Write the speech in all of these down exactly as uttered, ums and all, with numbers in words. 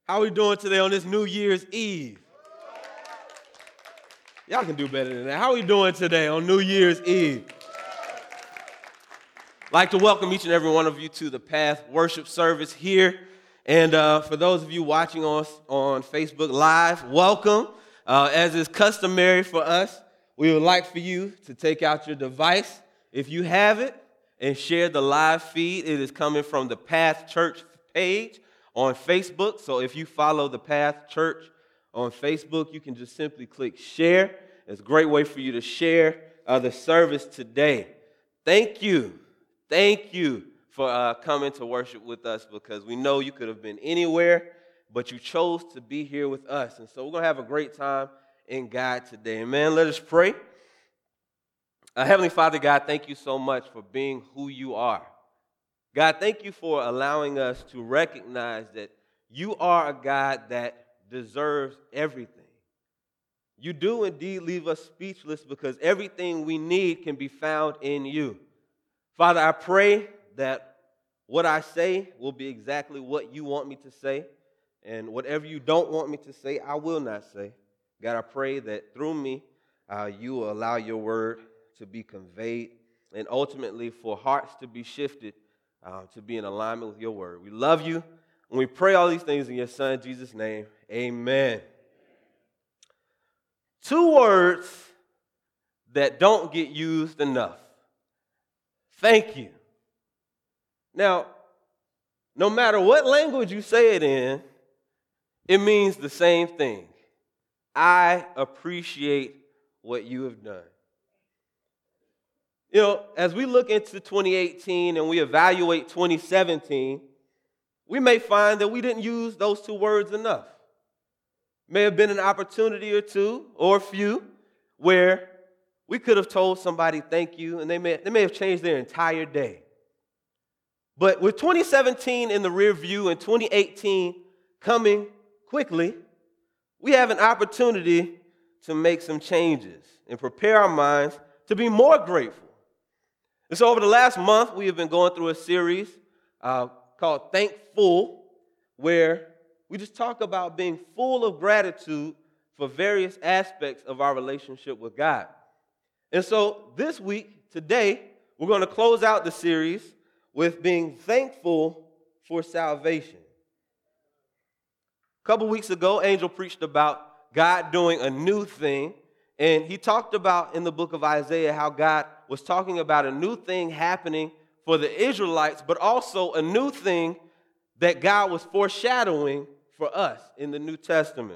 How are we doing today on this New Year's Eve? Y'all can do better than that. How are we doing today on New Year's Eve? I'd like to welcome each and every one of you to the Path worship service here. And uh, for those of you watching us on Facebook Live, welcome. Uh, as is customary for us, we would like for you to take out your device, if you have it, and share the live feed. It is coming from the Path Church page on Facebook. So if you follow the Path Church on Facebook, you can just simply click share. It's a great way for you to share uh, the service today. Thank you. Thank you for uh, coming to worship with us, because we know you could have been anywhere, but you chose to be here with us. And so we're going to have a great time in God today. Amen. Let us pray. Uh, Heavenly Father, God, thank you so much for being who you are. God, thank you for allowing us to recognize that you are a God that deserves everything. You do indeed leave us speechless, because everything we need can be found in you. Father, I pray that what I say will be exactly what you want me to say, and whatever you don't want me to say, I will not say. God, I pray that through me, uh, you will allow your word to be conveyed, and ultimately for hearts to be shifted Uh, to be in alignment with your word. We love you, and we pray all these things in your son, Jesus' name. Amen. Two words that don't get used enough. Thank you. Now, no matter what language you say it in, it means the same thing. I appreciate what you have done. You know, as we look into twenty eighteen and we evaluate twenty seventeen, we may find that we didn't use those two words enough. May have been an opportunity or two or a few where we could have told somebody thank you, and they may, they may have changed their entire day. But with twenty seventeen in the rear view and twenty eighteen coming quickly, we have an opportunity to make some changes and prepare our minds to be more grateful. And so over the last month, we have been going through a series uh, called Thankful, where we just talk about being full of gratitude for various aspects of our relationship with God. And so this week, today, we're going to close out the series with being thankful for salvation. A couple weeks ago, Angel preached about God doing a new thing. And he talked about in the book of Isaiah how God was talking about a new thing happening for the Israelites, but also a new thing that God was foreshadowing for us in the New Testament.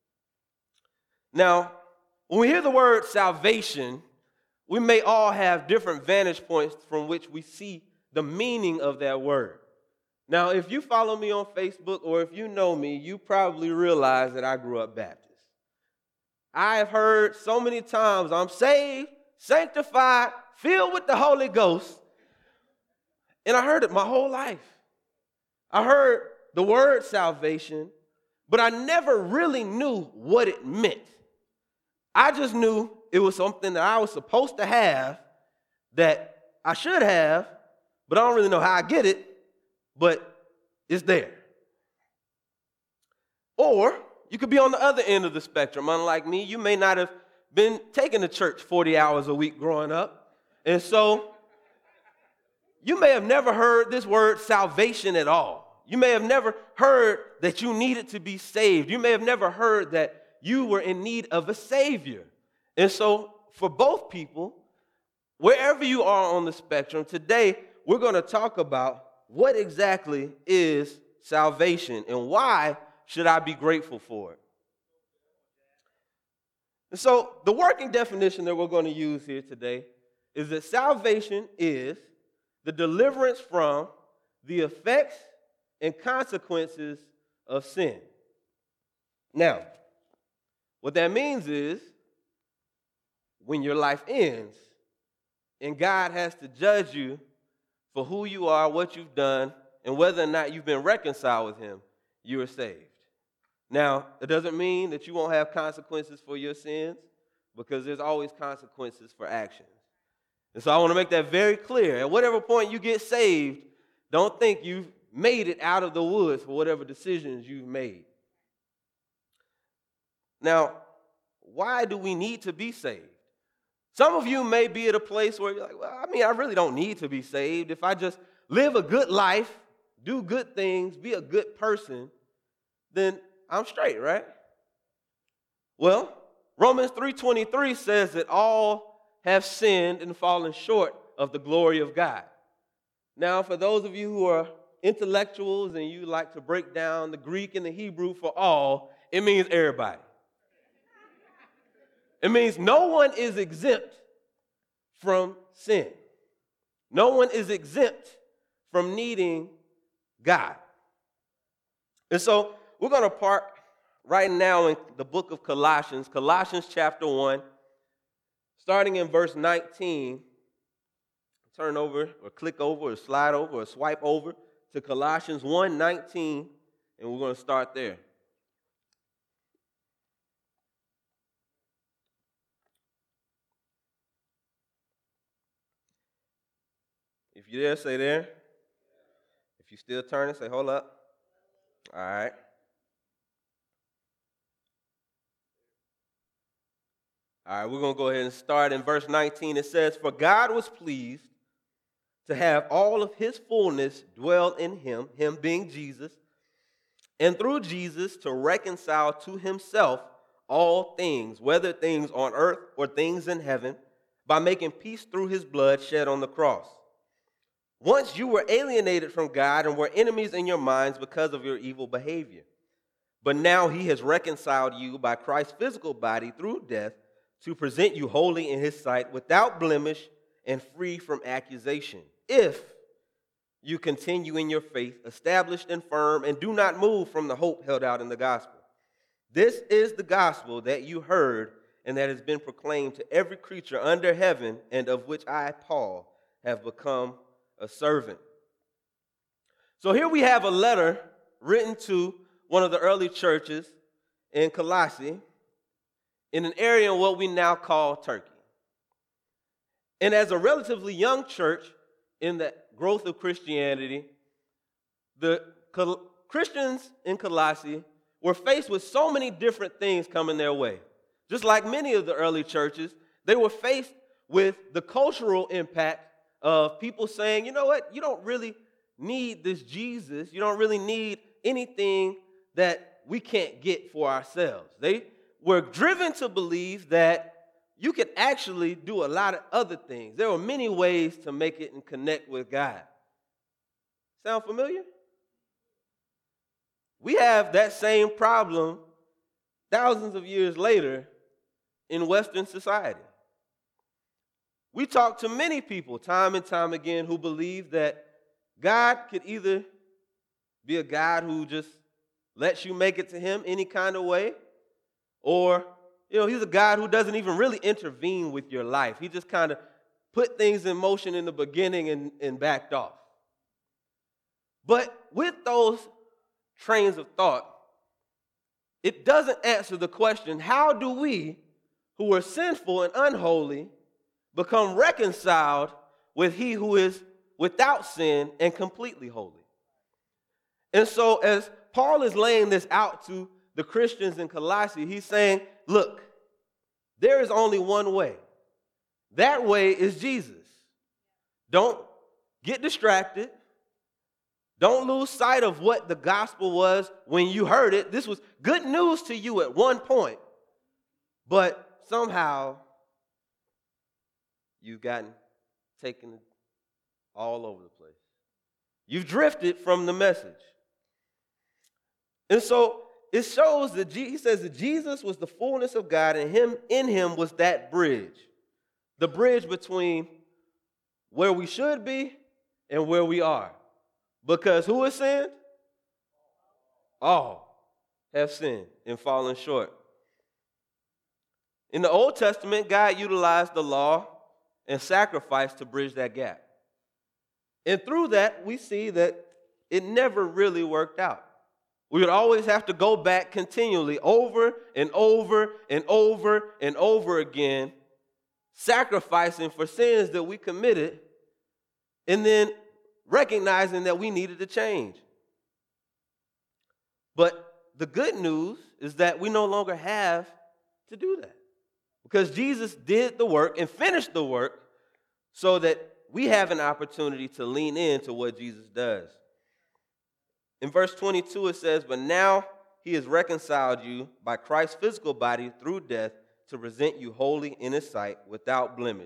Now, when we hear the word salvation, we may all have different vantage points from which we see the meaning of that word. Now, if you follow me on Facebook or if you know me, you probably realize that I grew up Baptist. I have heard so many times, I'm saved, sanctified, filled with the Holy Ghost. And I heard it my whole life. I heard the word salvation, but I never really knew what it meant. I just knew it was something that I was supposed to have, that I should have, but I don't really know how I get it, but it's there. Or you could be on the other end of the spectrum. Unlike me, you may not have been taking to church forty hours a week growing up. And so you may have never heard this word salvation at all. You may have never heard that you needed to be saved. You may have never heard that you were in need of a Savior. And so for both people, wherever you are on the spectrum, today we're going to talk about what exactly is salvation and why should I be grateful for it? And so the working definition that we're going to use here today is that salvation is the deliverance from the effects and consequences of sin. Now, what that means is when your life ends and God has to judge you for who you are, what you've done, and whether or not you've been reconciled with him, you are saved. Now, it doesn't mean that you won't have consequences for your sins, because there's always consequences for actions. And so I want to make that very clear. At whatever point you get saved, don't think you've made it out of the woods for whatever decisions you've made. Now, why do we need to be saved? Some of you may be at a place where you're like, well, I mean, I really don't need to be saved. If I just live a good life, do good things, be a good person, then I'm straight, right? Well, Romans three twenty-three says that all have sinned and fallen short of the glory of God. Now, for those of you who are intellectuals and you like to break down the Greek and the Hebrew for all, it means everybody. It means no one is exempt from sin. No one is exempt from needing God. And so we're going to park right now in the book of Colossians, Colossians chapter one, starting in verse nineteen. Turn over or click over or slide over or swipe over to Colossians one nineteen, and we're going to start there. If you're there, say there. If you're still turning, say hold up. All right. All right, we're going to go ahead and start in verse nineteen. It says, "For God was pleased to have all of his fullness dwell in him," him being Jesus, "and through Jesus to reconcile to himself all things, whether things on earth or things in heaven, by making peace through his blood shed on the cross. Once you were alienated from God and were enemies in your minds because of your evil behavior. But now he has reconciled you by Christ's physical body through death to present you holy in his sight, without blemish and free from accusation, if you continue in your faith, established and firm, and do not move from the hope held out in the gospel. This is the gospel that you heard and that has been proclaimed to every creature under heaven, and of which I, Paul, have become a servant." So here we have a letter written to one of the early churches in Colossae, in an area in what we now call Turkey. And as a relatively young church in the growth of Christianity, the Col- Christians in Colossae were faced with so many different things coming their way. Just like many of the early churches, they were faced with the cultural impact of people saying, you know what, you don't really need this Jesus. You don't really need anything that we can't get for ourselves. They were driven to believe that you could actually do a lot of other things. There were many ways to make it and connect with God. Sound familiar? We have that same problem thousands of years later in Western society. We talk to many people time and time again who believe that God could either be a God who just lets you make it to him any kind of way, or, you know, he's a God who doesn't even really intervene with your life. He just kind of put things in motion in the beginning and, and backed off. But with those trains of thought, it doesn't answer the question, how do we, who are sinful and unholy, become reconciled with he who is without sin and completely holy? And so as Paul is laying this out to the Christians in Colossae, he's saying, look, there is only one way. That way is Jesus. Don't get distracted. Don't lose sight of what the gospel was when you heard it. This was good news to you at one point, but somehow you've gotten taken all over the place. You've drifted from the message. And so it shows that he says that Jesus was the fullness of God, and him in him was that bridge. The bridge between where we should be and where we are. Because who has sinned? All have sinned and fallen short. In the Old Testament, God utilized the law and sacrifice to bridge that gap. And through that, we see that it never really worked out. We would always have to go back continually over and over and over and over again, sacrificing for sins that we committed, and then recognizing that we needed to change. But the good news is that we no longer have to do that because Jesus did the work and finished the work so that we have an opportunity to lean into what Jesus does. In verse twenty-two, it says, "But now he has reconciled you by Christ's physical body through death to present you holy in his sight without blemish."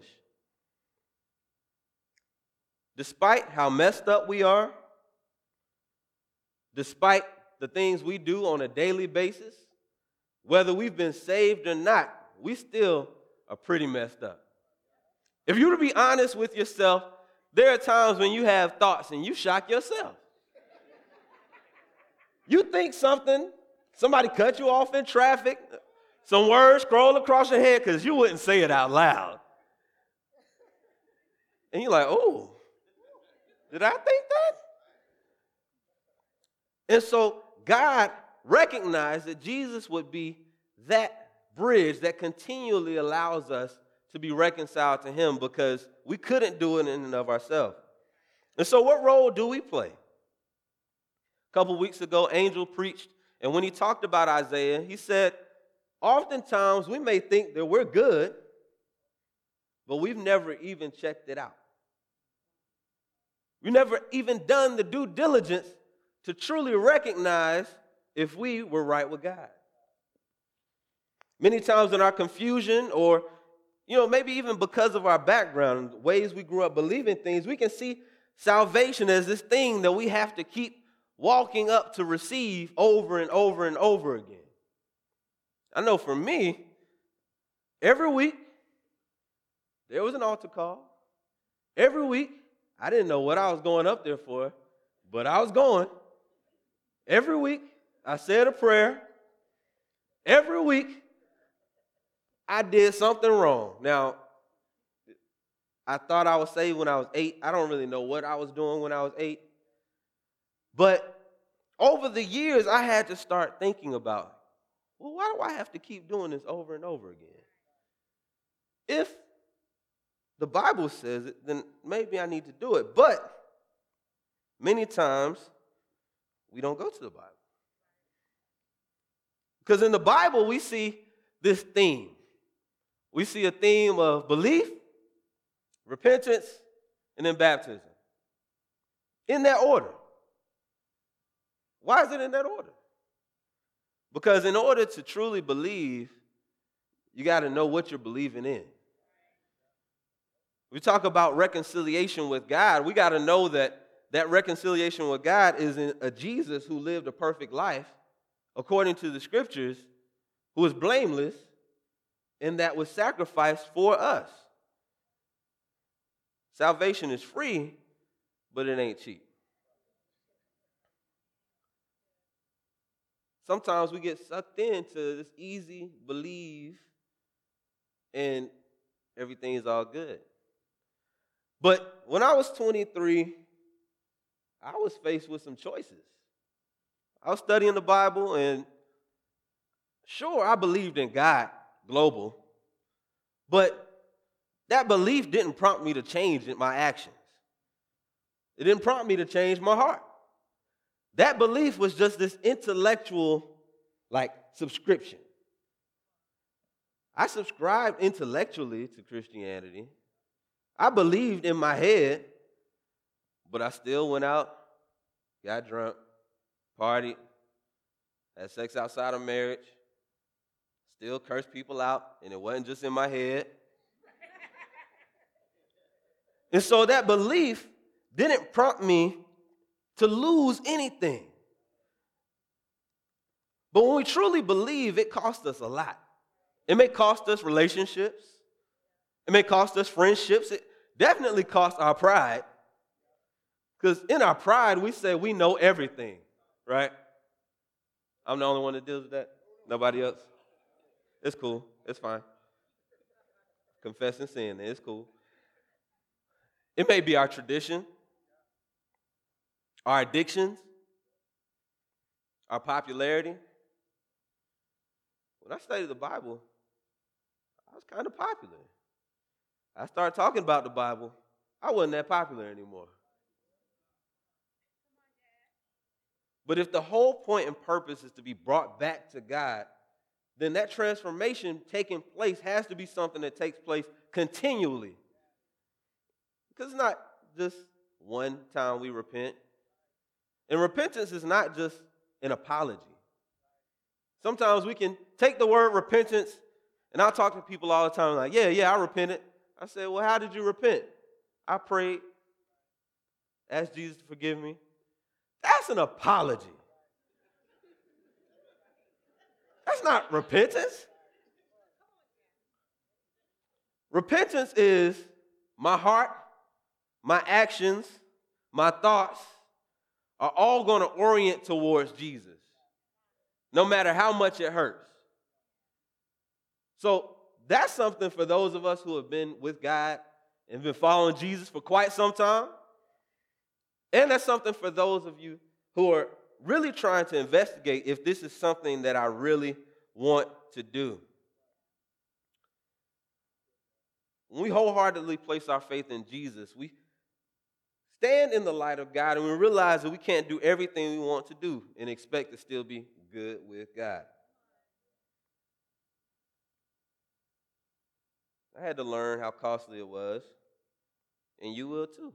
Despite how messed up we are, despite the things we do on a daily basis, whether we've been saved or not, we still are pretty messed up. If you were to be honest with yourself, there are times when you have thoughts and you shock yourself. You think something, somebody cut you off in traffic, some words scroll across your head because you wouldn't say it out loud. And you're like, oh, did I think that? And so God recognized that Jesus would be that bridge that continually allows us to be reconciled to him because we couldn't do it in and of ourselves. And so what role do we play? A couple weeks ago, Angel preached, and when he talked about Isaiah, he said, oftentimes we may think that we're good, but we've never even checked it out. We've never even done the due diligence to truly recognize if we were right with God. Many times in our confusion or, you know, maybe even because of our background, ways we grew up believing things, we can see salvation as this thing that we have to keep walking up to receive over and over and over again. I know for me, every week, there was an altar call. Every week, I didn't know what I was going up there for, but I was going. Every week, I said a prayer. Every week, I did something wrong. Now, I thought I was saved when I was eight. I don't really know what I was doing when I was eight. But over the years, I had to start thinking about, well, why do I have to keep doing this over and over again? If the Bible says it, then maybe I need to do it. But many times, we don't go to the Bible. Because in the Bible, we see this theme. We see a theme of belief, repentance, and then baptism. In that order. Why is it in that order? Because in order to truly believe, you got to know what you're believing in. We talk about reconciliation with God. We got to know that that reconciliation with God is in a Jesus who lived a perfect life, according to the scriptures, who was blameless, and that was sacrificed for us. Salvation is free, but it ain't cheap. Sometimes we get sucked into this easy believe and everything is all good. But when I was twenty-three, I was faced with some choices. I was studying the Bible, and sure, I believed in God, global, but that belief didn't prompt me to change my actions. It didn't prompt me to change my heart. That belief was just this intellectual, like, subscription. I subscribed intellectually to Christianity. I believed in my head, but I still went out, got drunk, partied, had sex outside of marriage, still cursed people out, and it wasn't just in my head. And so that belief didn't prompt me to lose anything. But when we truly believe, it costs us a lot. It may cost us relationships. It may cost us friendships. It definitely costs our pride. Because in our pride, we say we know everything, right? I'm the only one that deals with that? Nobody else? It's cool. It's fine. Confess and sin. It's cool. It may be our tradition, our addictions, our popularity. When I studied the Bible, I was kind of popular. I started talking about the Bible. I wasn't that popular anymore. But if the whole point and purpose is to be brought back to God, then that transformation taking place has to be something that takes place continually. Because it's not just one time we repent. And repentance is not just an apology. Sometimes we can take the word repentance, and I talk to people all the time like, yeah, yeah, I repented. I say, well, how did you repent? I prayed, asked Jesus to forgive me. That's an apology. That's not repentance. Repentance is my heart, my actions, my thoughts are all going to orient towards Jesus, no matter how much it hurts. So that's something for those of us who have been with God and been following Jesus for quite some time. And that's something for those of you who are really trying to investigate if this is something that I really want to do. When we wholeheartedly place our faith in Jesus, we stand in the light of God and we realize that we can't do everything we want to do and expect to still be good with God. I had to learn how costly it was, and you will too,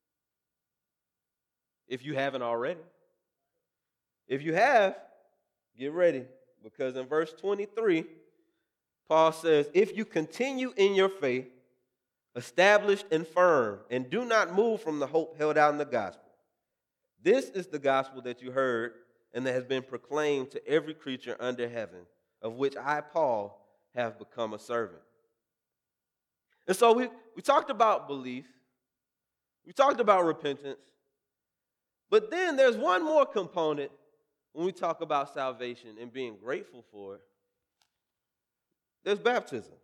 if you haven't already. If you have, get ready, because in verse twenty-three, Paul says, if you continue in your faith, established and firm, and do not move from the hope held out in the gospel. This is the gospel that you heard and that has been proclaimed to every creature under heaven, of which I, Paul, have become a servant. And so we, we talked about belief. We talked about repentance. But then there's one more component when we talk about salvation and being grateful for it. There's baptism.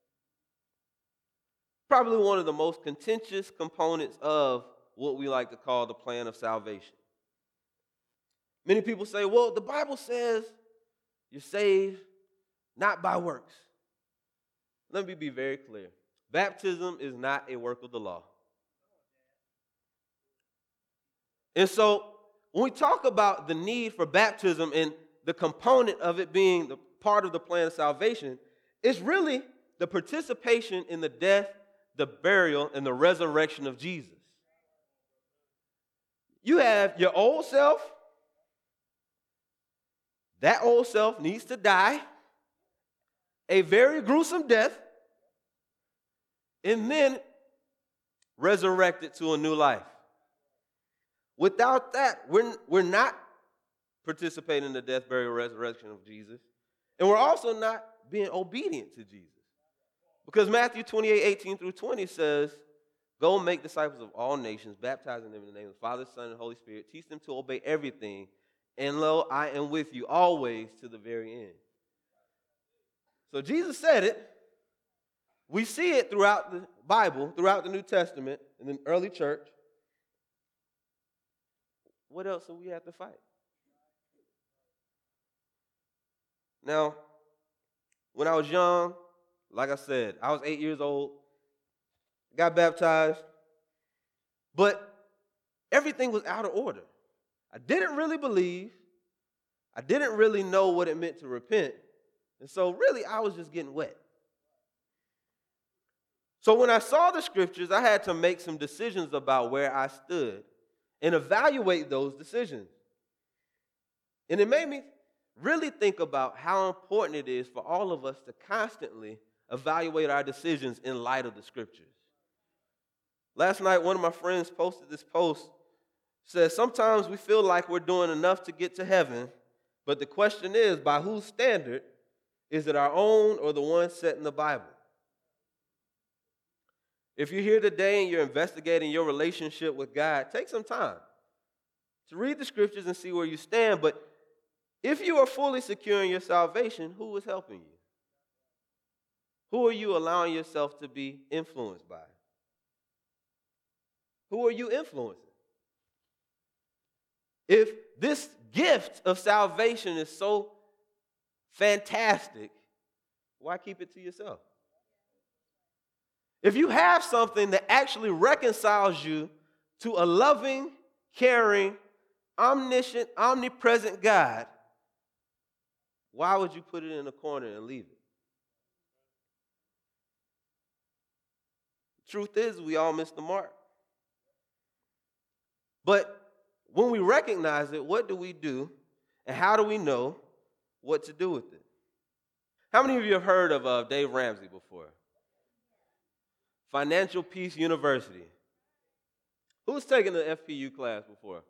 Probably one of the most contentious components of what we like to call the plan of salvation. Many people say, well, the Bible says you're saved not by works. Let me be very clear. Baptism is not a work of the law. And so when we talk about the need for baptism and the component of it being the part of the plan of salvation, it's really the participation in the death, the burial, and the resurrection of Jesus. You have your old self. That old self needs to die a very gruesome death and then resurrected to a new life. Without that, we're, we're not participating in the death, burial, resurrection of Jesus. And we're also not being obedient to Jesus. Because Matthew twenty-eight, eighteen through twenty says, go and make disciples of all nations, baptizing them in the name of the Father, Son, and Holy Spirit. Teach them to obey everything. And lo, I am with you always to the very end. So Jesus said it. We see it throughout the Bible, throughout the New Testament, in the early church. What else do we have to fight? Now, when I was young, like I said, I was eight years old, got baptized, but everything was out of order. I didn't really believe. I didn't really know what it meant to repent. And so really, I was just getting wet. So when I saw the scriptures, I had to make some decisions about where I stood and evaluate those decisions. And it made me really think about how important it is for all of us to constantly evaluate our decisions in light of the scriptures. Last night, one of my friends posted this post. Says, sometimes we feel like we're doing enough to get to heaven, but the question is, by whose standard? Is it our own or the one set in the Bible? If you're here today and you're investigating your relationship with God, take some time to read the scriptures and see where you stand. But if you are fully secure in your salvation, who is helping you? Who are you allowing yourself to be influenced by? Who are you influencing? If this gift of salvation is so fantastic, why keep it to yourself? If you have something that actually reconciles you to a loving, caring, omniscient, omnipresent God, why would you put it in a corner and leave it? The truth is, we all miss the mark. But when we recognize it, what do we do, and how do we know what to do with it? How many of you have heard of uh, Dave Ramsey before? Financial Peace University. Who's taken the F P U class before?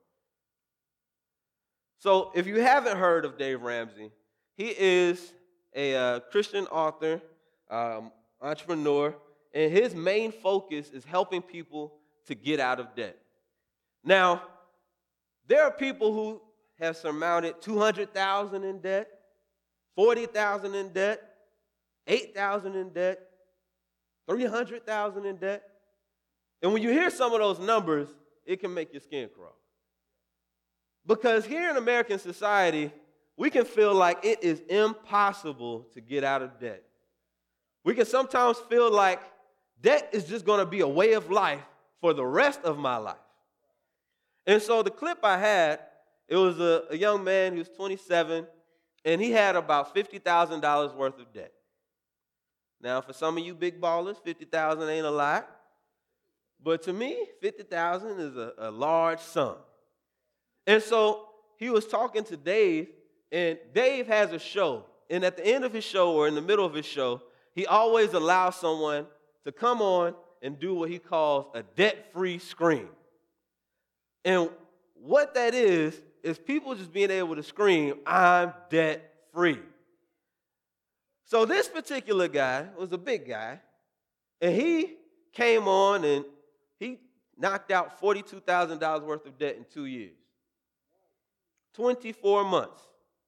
So if you haven't heard of Dave Ramsey, he is a uh, Christian author, um, entrepreneur, and his main focus is helping people to get out of debt. Now, there are people who have surmounted two hundred thousand dollars in debt, forty thousand dollars in debt, eight thousand dollars in debt, three hundred thousand dollars in debt. And when you hear some of those numbers, it can make your skin crawl. Because here in American society, we can feel like it is impossible to get out of debt. We can sometimes feel like debt is just going to be a way of life for the rest of my life. And so the clip I had, it was a, a young man who was twenty-seven, and he had about fifty thousand dollars worth of debt. Now, for some of you big ballers, fifty thousand dollars ain't a lot. But to me, fifty thousand dollars is a, a large sum. And so he was talking to Dave, and Dave has a show. And at the end of his show, or in the middle of his show, he always allows someone to come on and do what he calls a debt-free scream. And what that is, is people just being able to scream, "I'm debt-free." So this particular guy was a big guy, and he came on and he knocked out forty-two thousand dollars worth of debt in two years. twenty-four months.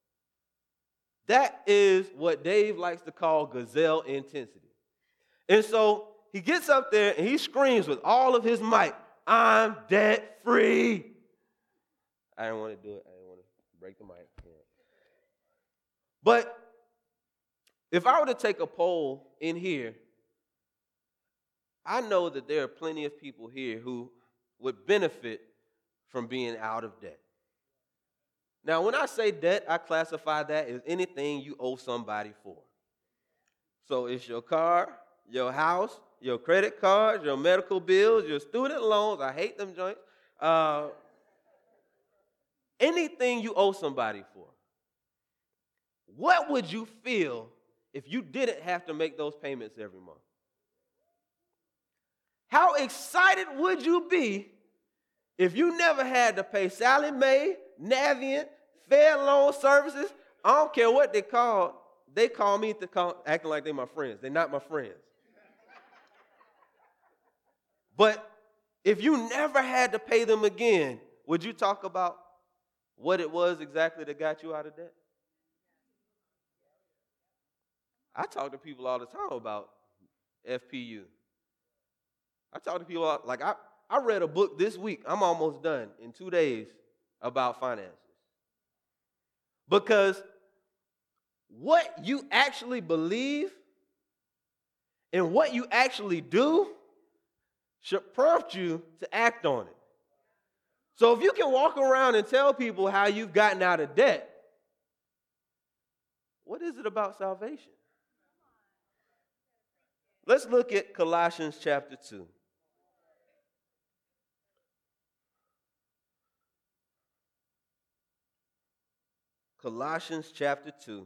That is what Dave likes to call gazelle intensity. And so he gets up there and he screams with all of his might, "I'm debt-free." I didn't want to do it. I didn't want to break the mic. Yeah. But if I were to take a poll in here, I know that there are plenty of people here who would benefit from being out of debt. Now, when I say debt, I classify that as anything you owe somebody for. So it's your car, your house, your credit cards, your medical bills, your student loans. I hate them joints. Uh, anything you owe somebody for. What would you feel if you didn't have to make those payments every month? How excited would you be if you never had to pay Sallie Mae, Navient, Fair Loan Services? I don't care what they call. They call me to call, acting like they're my friends. They're not my friends. But if you never had to pay them again, would you talk about what it was exactly that got you out of debt? I talk to people all the time about F P U. I talk to people, like I, I read a book this week. I'm almost done in two days about finances. Because what you actually believe and what you actually do should prompt you to act on it. So if you can walk around and tell people how you've gotten out of debt, what is it about salvation? Let's look at Colossians chapter two. Colossians chapter two,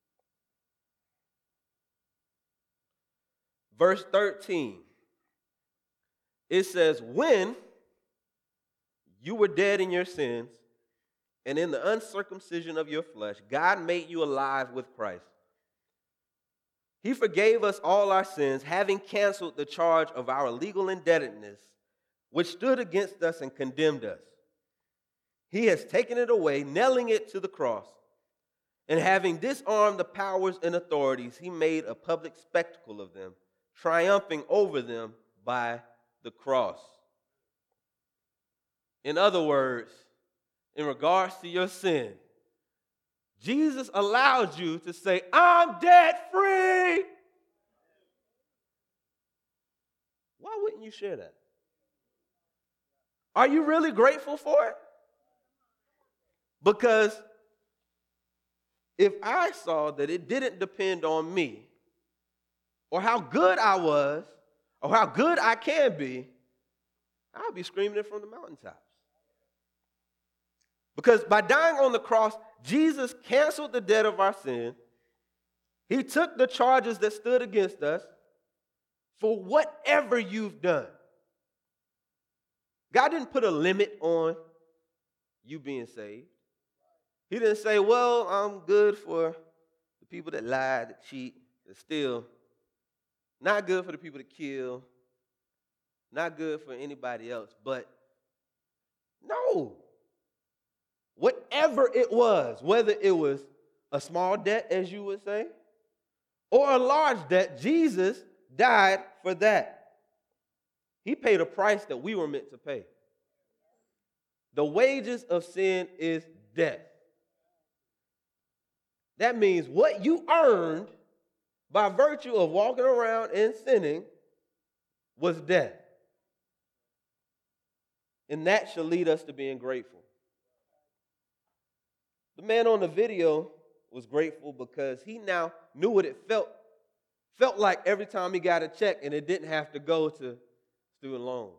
verse thirteen. It says, "When you were dead in your sins and in the uncircumcision of your flesh, God made you alive with Christ. He forgave us all our sins, having canceled the charge of our legal indebtedness, which stood against us and condemned us. He has taken it away, nailing it to the cross. And having disarmed the powers and authorities, he made a public spectacle of them, triumphing over them by the cross." In other words, in regards to your sin, Jesus allowed you to say, "I'm debt-free." Why wouldn't you share that? Are you really grateful for it? Because if I saw that it didn't depend on me or how good I was or how good I can be, I'd be screaming it from the mountaintops. Because by dying on the cross, Jesus canceled the debt of our sin. He took the charges that stood against us for whatever you've done. God didn't put a limit on you being saved. He didn't say, well, I'm good for the people that lie, that cheat, that steal. Not good for the people that kill. Not good for anybody else. But no. Whatever it was, whether it was a small debt, as you would say, or a large debt, Jesus died for that. He paid a price that we were meant to pay. The wages of sin is death. That means what you earned by virtue of walking around and sinning was death. And that should lead us to being grateful. The man on the video was grateful because he now knew what it felt felt like every time he got a check and it didn't have to go to student loans.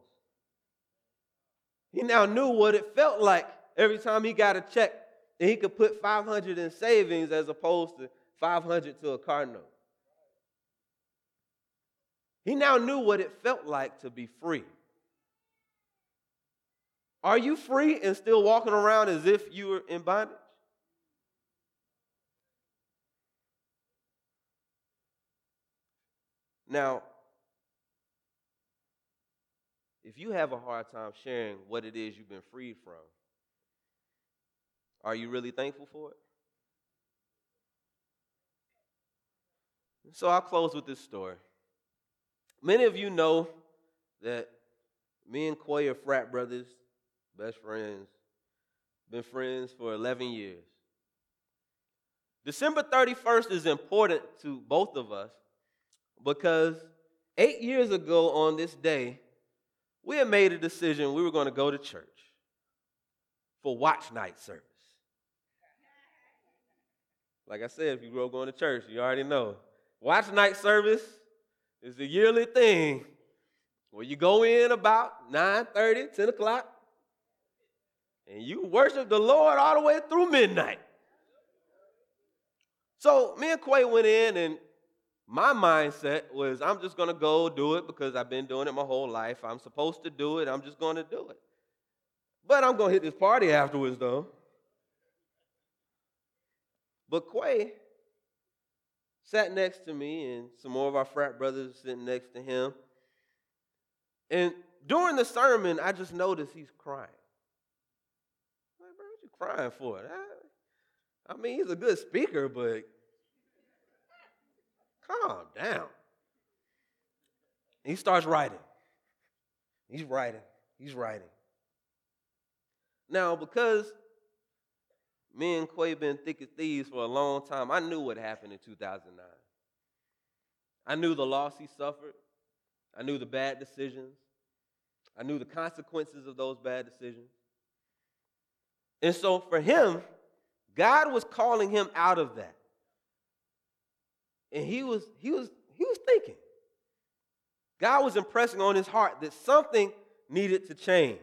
He now knew what it felt like every time he got a check and he could put five hundred in savings as opposed to five hundred to a car note. He now knew what it felt like to be free. Are you free and still walking around as if you were in bondage? Now, if you have a hard time sharing what it is you've been freed from, are you really thankful for it? So I'll close with this story. Many of you know that me and Quay are frat brothers, best friends, been friends for eleven years. December thirty-first is important to both of us because eight years ago on this day, we had made a decision we were going to go to church for watch night service. Like I said, if you grew up going to church, you already know. Watch night service is the yearly thing where you go in about nine thirty, ten o'clock, and you worship the Lord all the way through midnight. So me and Quay went in, and my mindset was I'm just going to go do it because I've been doing it my whole life. I'm supposed to do it. I'm just going to do it. But I'm going to hit this party afterwards, though. But Quay sat next to me, and some more of our frat brothers sitting next to him. And during the sermon, I just noticed he's crying. I'm like, bro, what you crying for? I mean, he's a good speaker, but calm down. And he starts writing. He's writing. He's writing. Now, because me and Quay been thick as thieves for a long time, I knew what happened in two thousand nine. I knew the loss he suffered. I knew the bad decisions. I knew the consequences of those bad decisions. And so for him, God was calling him out of that. And he was, he was, he was thinking. God was impressing on his heart that something needed to change.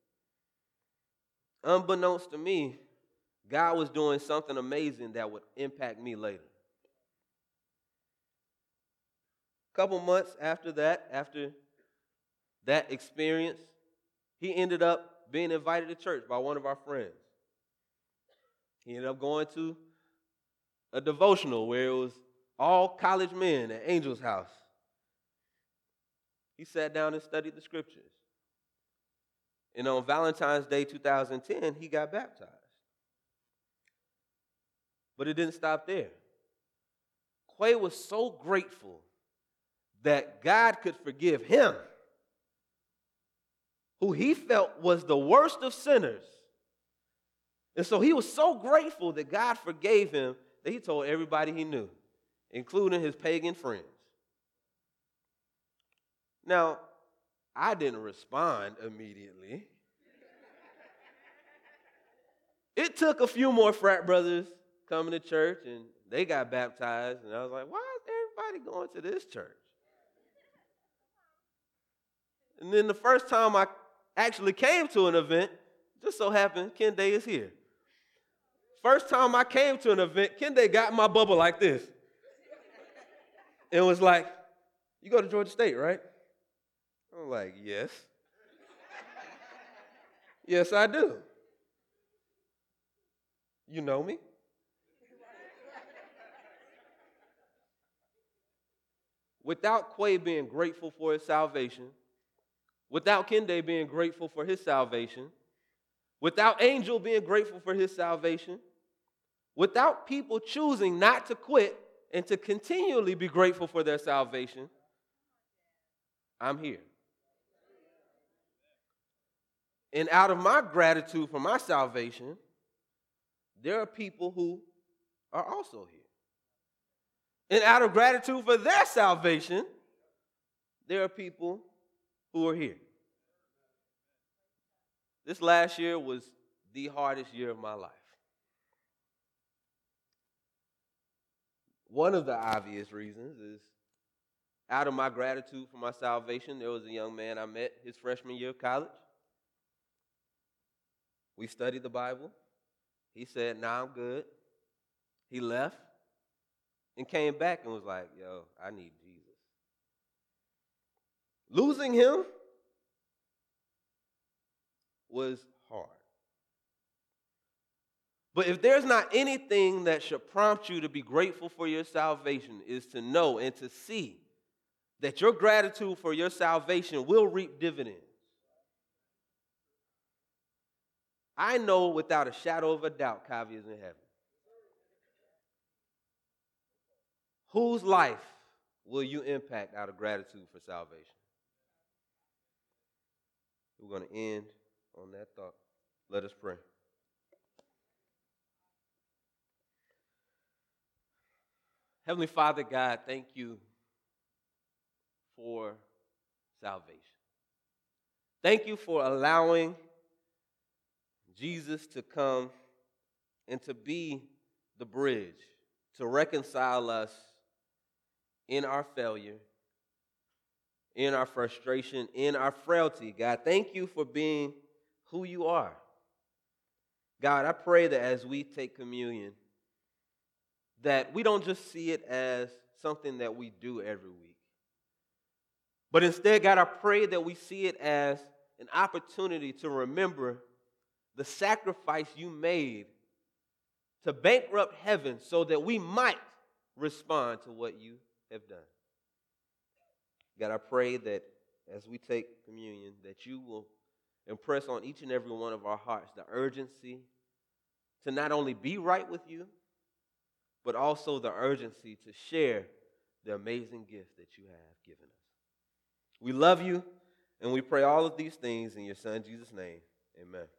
Unbeknownst to me, God was doing something amazing that would impact me later. A couple months after that, after that experience, he ended up being invited to church by one of our friends. He ended up going to a devotional where it was all college men at Angel's house. He sat down and studied the scriptures. And on Valentine's Day two thousand ten, he got baptized. But it didn't stop there. Quay was so grateful that God could forgive him, who he felt was the worst of sinners. And so he was so grateful that God forgave him that he told everybody he knew, including his pagan friends. Now, I didn't respond immediately. It took a few more frat brothers coming to church, and they got baptized. And I was like, why is everybody going to this church? And then the first time I actually came to an event, just so happened, Kende is here. First time I came to an event, Kende got in my bubble like this. It was like, you go to Georgia State, right? I'm like, yes. Yes, I do. You know me? Without Quay being grateful for his salvation, without Kende being grateful for his salvation, without Angel being grateful for his salvation, without people choosing not to quit and to continually be grateful for their salvation, I'm here. And out of my gratitude for my salvation, there are people who are also here. And out of gratitude for their salvation, there are people who are here. This last year was the hardest year of my life. One of the obvious reasons is out of my gratitude for my salvation, there was a young man I met his freshman year of college. We studied the Bible. He said, nah, I'm good. He left and came back and was like, yo, I need Jesus. Losing him was hard. But if there's not anything that should prompt you to be grateful for your salvation, is to know and to see that your gratitude for your salvation will reap dividends. I know without a shadow of a doubt Kavi is in heaven. Whose life will you impact out of gratitude for salvation? We're going to end on that thought. Let us pray. Heavenly Father, God, thank you for salvation. Thank you for allowing Jesus to come and to be the bridge to reconcile us in our failure, in our frustration, in our frailty. God, thank you for being who you are. God, I pray that as we take communion, that we don't just see it as something that we do every week. But instead, God, I pray that we see it as an opportunity to remember the sacrifice you made to bankrupt heaven so that we might respond to what you have done. God, I pray that as we take communion, that you will impress on each and every one of our hearts the urgency to not only be right with you, but also the urgency to share the amazing gift that you have given us. We love you, and we pray all of these things in your Son, Jesus' name. Amen.